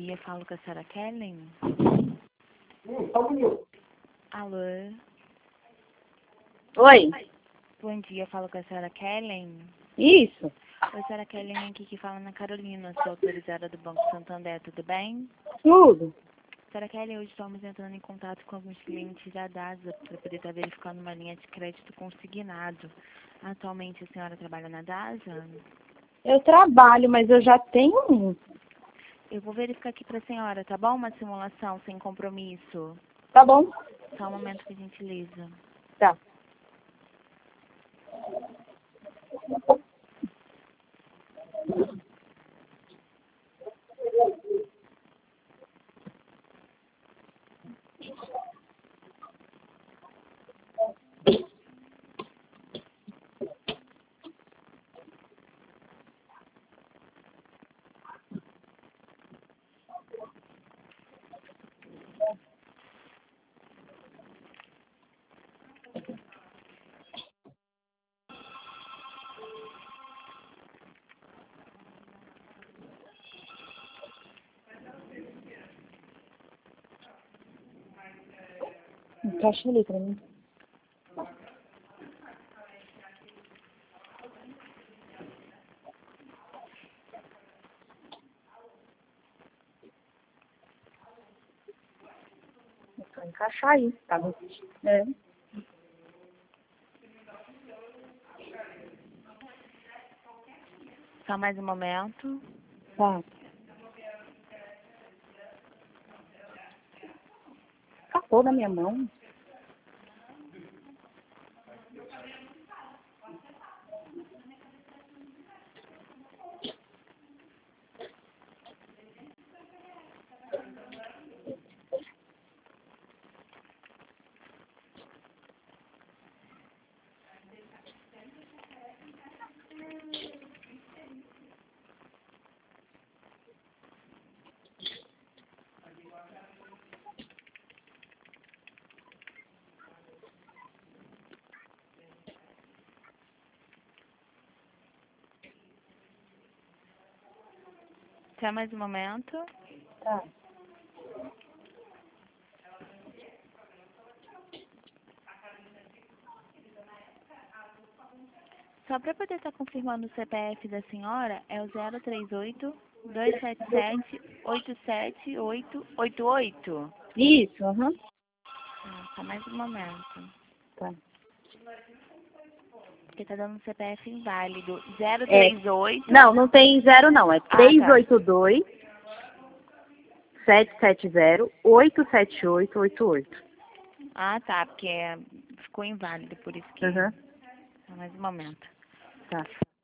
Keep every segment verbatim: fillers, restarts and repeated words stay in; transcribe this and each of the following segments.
dia, falo com a senhora Kellen. Alô? Oi? Bom dia, falo com a senhora Kellen. Isso? Oi, senhora Kellen, aqui que fala na Carolina, sou autorizada do Banco Santander, tudo bem? Tudo? Senhora Kellen, hoje estamos entrando em contato com alguns clientes da DASA para poder estar verificando uma linha de crédito consignado. Atualmente a senhora trabalha na DASA? Eu trabalho, mas eu já tenho um. Eu vou verificar aqui para a senhora, tá bom? Uma simulação sem compromisso. Tá bom? Só um momento, por gentileza. Tá. Encaixa ali pra mim. Vou encaixar aí, tá bom? É. Só mais um momento. Tá. Escapou da minha mão. Só mais um momento. Tá. Só para poder estar confirmando o C P F da senhora, é o zero três oito, dois sete sete, oito sete oito oito oito. Isso, aham. Ah, só mais um momento. Tá. Porque tá dando um C P F inválido. zero É. três oito. Não, não tem zero não. É Ah, três tá. oito dois, sete sete zero, oito sete oito oito oito. Ah, tá, porque é- ficou inválido, por isso que... Aham. Só mais um momento. Tá.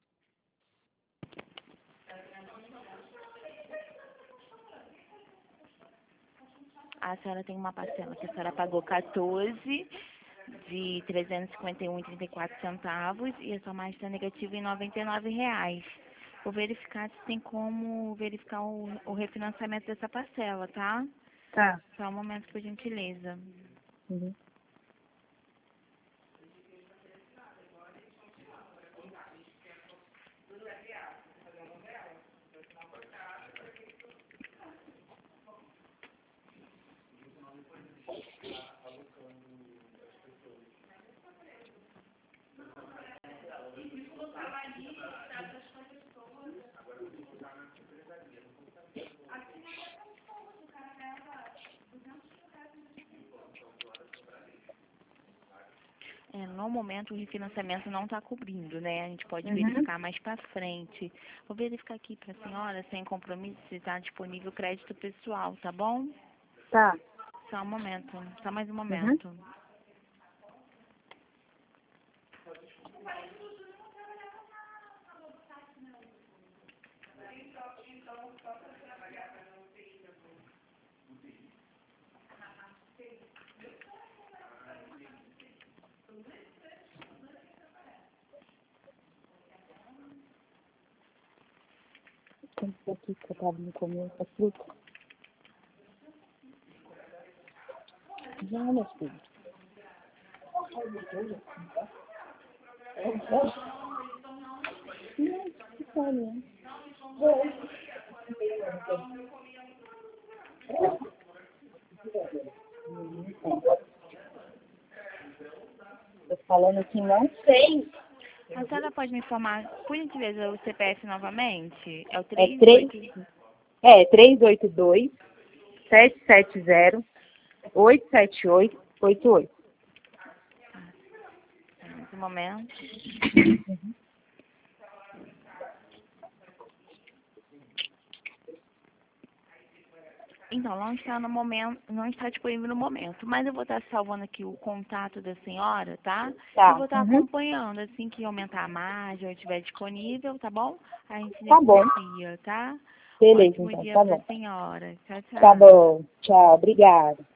A senhora tem uma parcela que a senhora pagou quatorze de trezentos e cinquenta e um e trinta e quatro centavos e a sua margem está negativa em noventa e nove reais. Vou verificar se tem como verificar o, o refinanciamento dessa parcela, tá? Tá. Só um momento, por gentileza. Uhum. É, no momento o refinanciamento não está cobrindo, né? A gente pode Uhum. verificar mais para frente. Vou verificar aqui para a senhora, sem compromisso, se está disponível crédito pessoal, tá bom? Tá. Só um momento, só mais um Uhum. momento. Tem que ser aqui que eu tava no começo, a fruta. Já, meu filho. Não, que tá, né? Tô falando que não sei. A senhora pode me informar, por gentileza, o C P F novamente? É o É três três, oito... é três oito dois, sete sete zero, oito sete oito, oito oito. Um momento. Então, não está no momento, não está disponível no momento, mas eu vou estar salvando aqui o contato da senhora, tá? Tá. E vou estar Uhum. acompanhando, assim que aumentar a margem ou estiver disponível, tá bom? A gente Tá bom. negocia, tá? Beleza, Ótimo então. dia Tá para a bom. senhora. Tchau, tchau. Tá bom. Tchau. Obrigada.